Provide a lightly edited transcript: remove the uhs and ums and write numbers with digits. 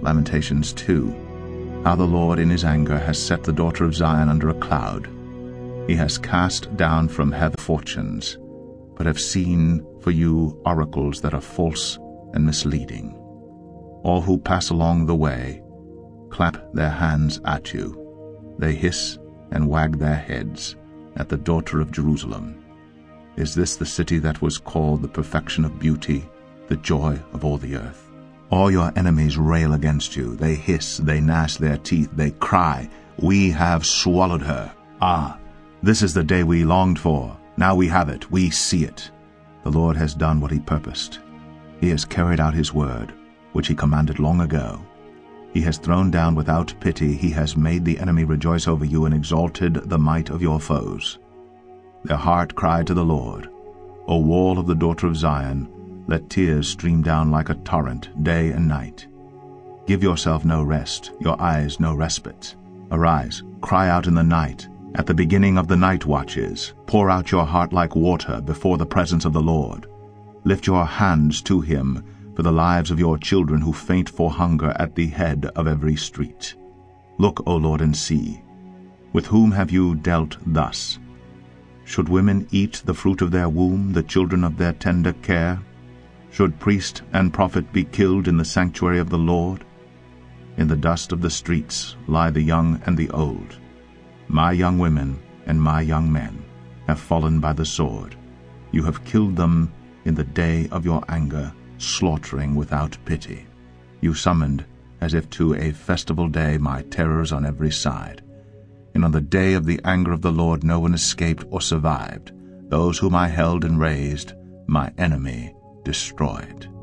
Lamentations 2. How the Lord in his anger has set the daughter of Zion under a cloud. He has cast down from heaven fortunes, but have seen for you oracles that are false and misleading. All who pass along the way clap their hands at you. They hiss and wag their heads at the daughter of Jerusalem. Is this the city that was called the perfection of beauty, the joy of all the earth? All your enemies rail against you. They hiss, they gnash their teeth, they cry, "We have swallowed her." Ah, this is the day we longed for. Now we have it, we see it. The Lord has done what he purposed. He has carried out his word, which he commanded long ago. He has thrown down without pity. He has made the enemy rejoice over you and exalted the might of your foes. Their heart cried to the Lord, O wall of the daughter of Zion, let tears stream down like a torrent day and night. Give yourself no rest, your eyes no respite. Arise, cry out in the night. At the beginning of the night watches, pour out your heart like water before the presence of the Lord. Lift your hands to him for the lives of your children who faint for hunger at the head of every street. Look, O Lord, and see. With whom have you dealt thus? Should women eat the fruit of their womb, the children of their tender care? Should priest and prophet be killed in the sanctuary of the Lord? In the dust of the streets lie the young and the old. My young women and my young men have fallen by the sword. You have killed them in the day of your anger, slaughtering without pity. You summoned, as if to a festival day, my terrors on every side. And on the day of the anger of the Lord no one escaped or survived. Those whom I held and raised, my enemy destroyed.